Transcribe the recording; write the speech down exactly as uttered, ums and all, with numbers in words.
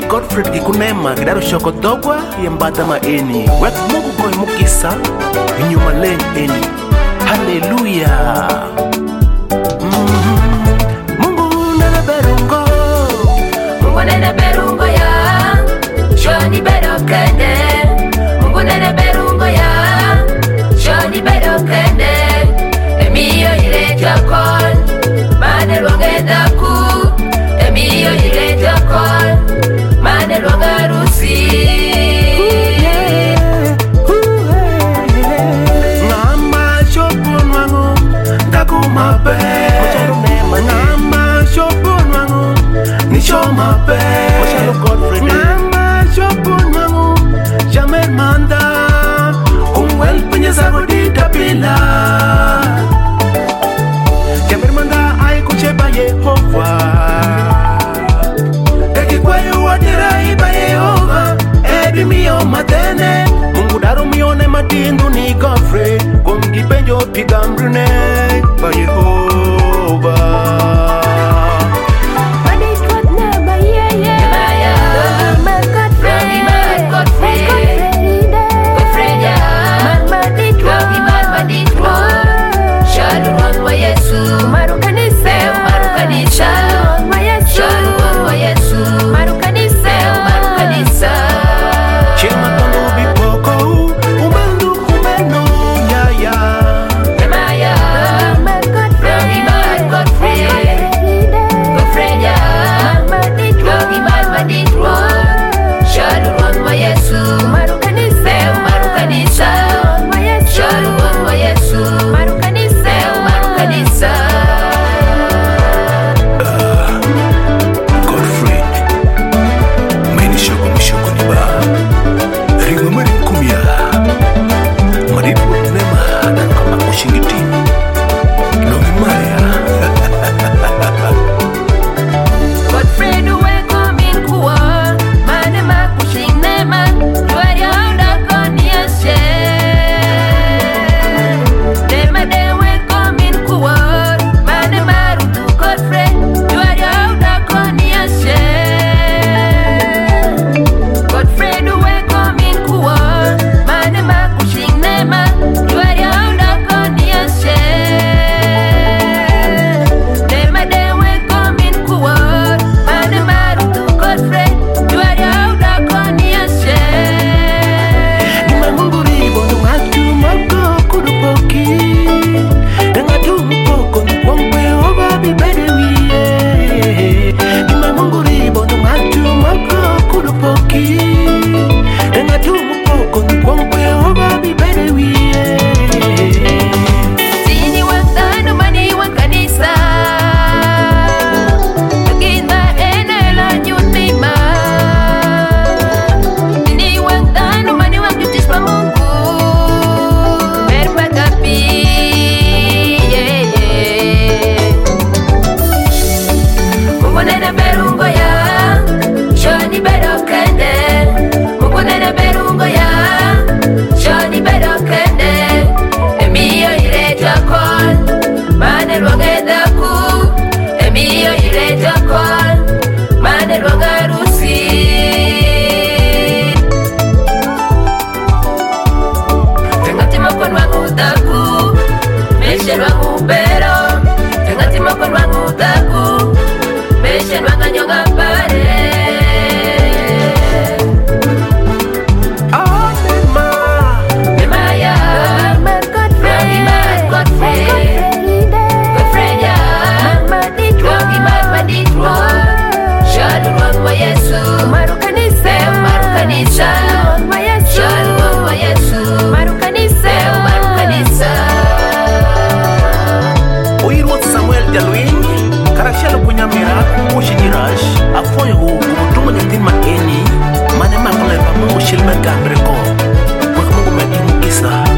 Godfred Gikunema Gidaro Shoko Dogwa Yembata Maeni Wek Mungu Koi Mukisa Vinyuma Le Eni Hallelujah. Mm-hmm. Mungu Nene Berungo Mungu Nene Berungo ya Shoni Bedo Kende Mungu Nene Berungo ya Shoni Bedo Kende Emiyo Ile Jakon Mane Lwangeda Ku Emiyo Ile Jakon Mane Lwangarusi Ngama Shopon Wangu Daku Mabe Ngama Shopon Wangu Nisho Mabe Ngama Shopon Wangu Jamen Manda Umwel Penyeza Godita Bila Jamen Manda Ay Kucheba Yehova Eki kwa yuwa dirai ba Yehova Ebi miyo matene Mungu daru miyone matindu ni Godfrey Kumgi penjo pigambrune ba Yehova. Afonyo kutumwa nyatin maeni Mane makule pa Mungu shilme gambre ko Kwa Mungu medimukisa